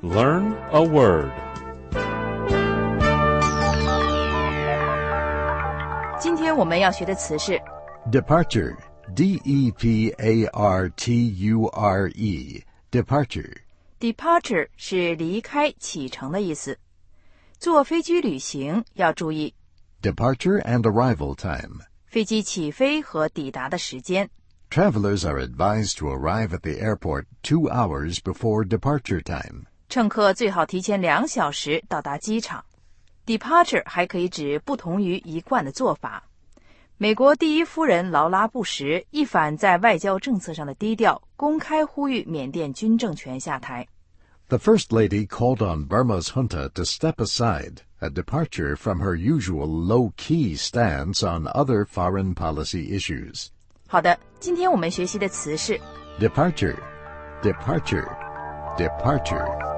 Learn a word. 今天我们要学的词是 Departure, D-E-P-A-R-T-U-R-E, Departure. Departure 是离开、启程的意思。坐飞机旅行要注意 Departure and arrival time. 飞机起飞和抵达的时间。 Travelers are advised to arrive at the airport 2 hours before departure time. 乘客最好提前2小时到达机场。Departure 还可以指不同于一贯的做法。美国第一夫人劳拉·布什一反在外交政策上的低调，公开呼吁缅甸军政权下台。 The First Lady called on Burma's junta to step aside, a departure from her usual low-key stance on other foreign policy issues. 好的，今天我们学习的词是 Departure, departure, departure.